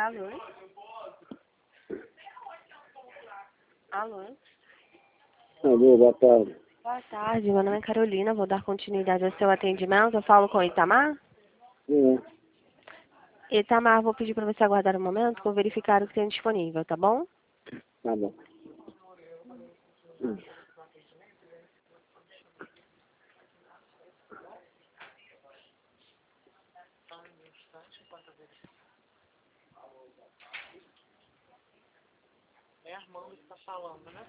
Alô? Alô? Alô, boa tarde. Boa tarde, meu nome é Carolina, vou dar continuidade ao seu atendimento. Eu falo com o Itamar? É, Itamar, vou pedir para você aguardar um momento para eu verificar o que tem disponível, tá bom? tá bom. É a Armando que está falando, né?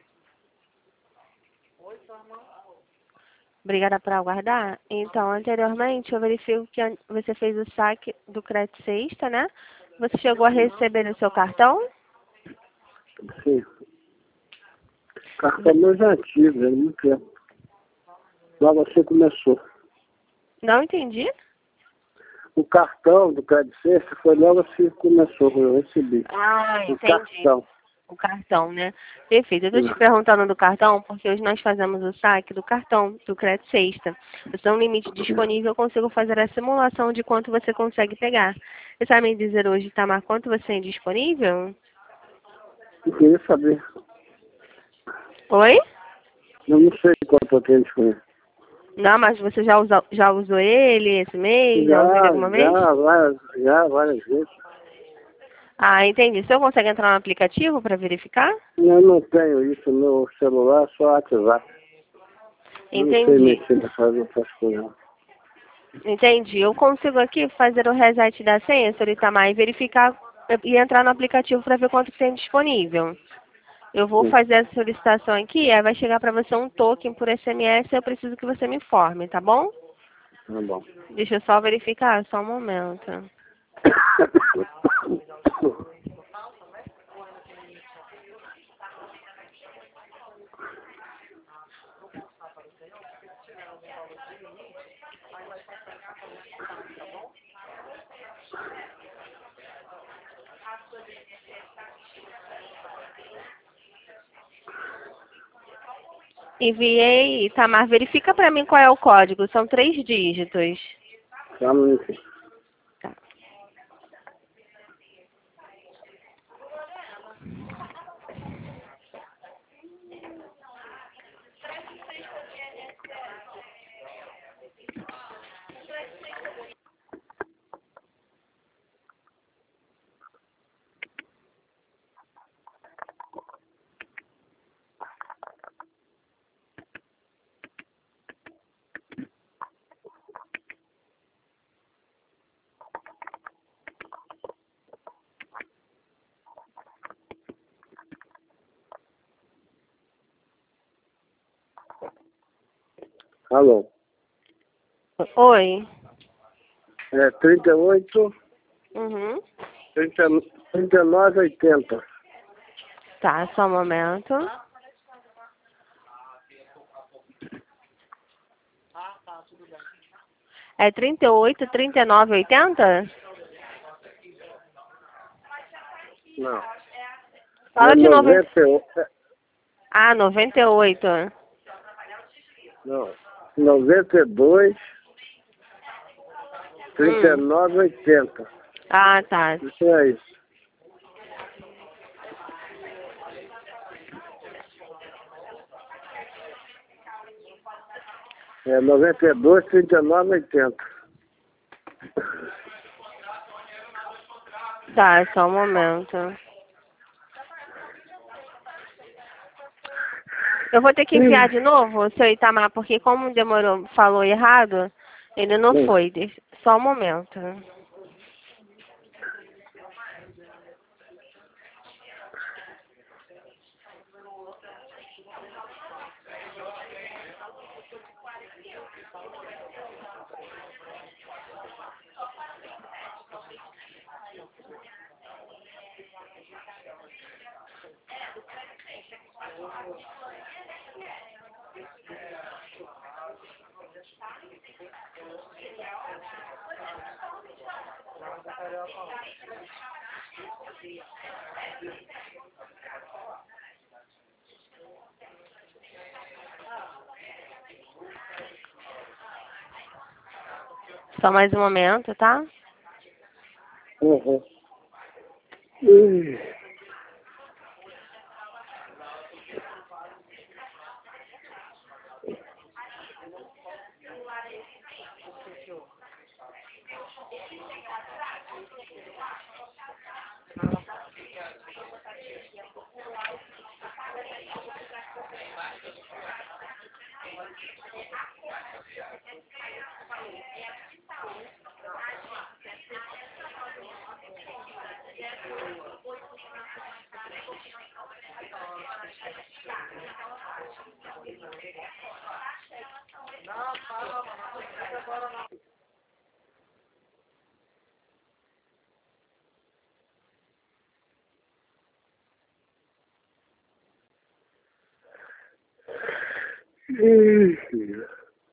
Oi, sua Armando. Obrigada por aguardar. Então, anteriormente, eu verifico que você fez o saque do crédito sexta, né? Você chegou a receber no seu cartão? Sim. Cartão mais antigo, é muito tempo. Logo assim começou. Não entendi. O cartão do Crédito Sexta foi logo assim que começou, eu recebi. Ah, O entendi. cartão. O cartão, né? Perfeito. Eu estou te perguntando do cartão porque hoje nós fazemos o saque do cartão, do crédito sexta. Se tem um limite disponível, eu consigo fazer a simulação de quanto você consegue pegar. Você sabe me dizer hoje, Tamar, quanto você tem disponível? Eu queria saber. Oi? Eu não sei quanto eu tenho disponível. Não, mas você já usou ele esse mês? Já usou ele alguma vez? Várias vezes. Ah, entendi. O senhor consegue entrar no aplicativo para verificar? Eu não tenho isso no meu celular, só WhatsApp. Eu não sei Entendi. mexer nessas coisas. Não. Entendi. Eu consigo aqui fazer o reset da senha, senhor Itamar, e verificar e entrar no aplicativo para ver quanto tem disponível. Eu vou Sim, fazer a solicitação aqui, aí vai chegar para você um token por SMS, eu preciso que você me informe, tá bom? tá bom. Deixa eu só verificar, só um momento. Enviei, Tamar, verifica para mim qual é o código, são 3 dígitos. Só um minutinho. Tá. Alô. Oi. É 38, Uhum. 39, 80. Tá, só um momento. Ah, tá, tudo bem. É 38, 39, 80? Não. Fala É de novo. 98. Ah, 98. Não. 92, 39, 80. Ah, tá. Isso é isso. É 92, 39, 80. Tá, só um momento. Eu vou ter que enviar de novo, seu Itamar, porque como demorou, falou errado, ele não Sim. foi. Só um momento. Só mais um momento, tá? Uhum. Ih, ih.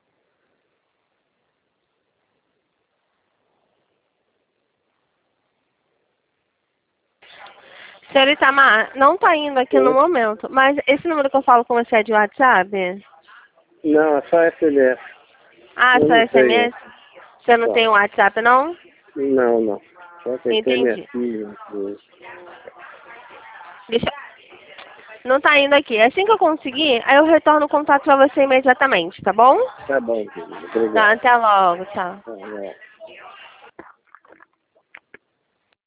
Senhor Itamar, não tá indo aqui no momento, mas esse número que eu falo com você é de WhatsApp? Não, é só SMS. Ah, Eu só não SMS? Você não Só. tem o WhatsApp, não? Não, não. Só tem minha Entendi. filha. Deixa... Não tá indo aqui. Assim que eu conseguir, aí eu retorno o contato pra você imediatamente, tá bom? Tá bom, querido. Tá, Obrigado. até logo, tchau. Tá bom.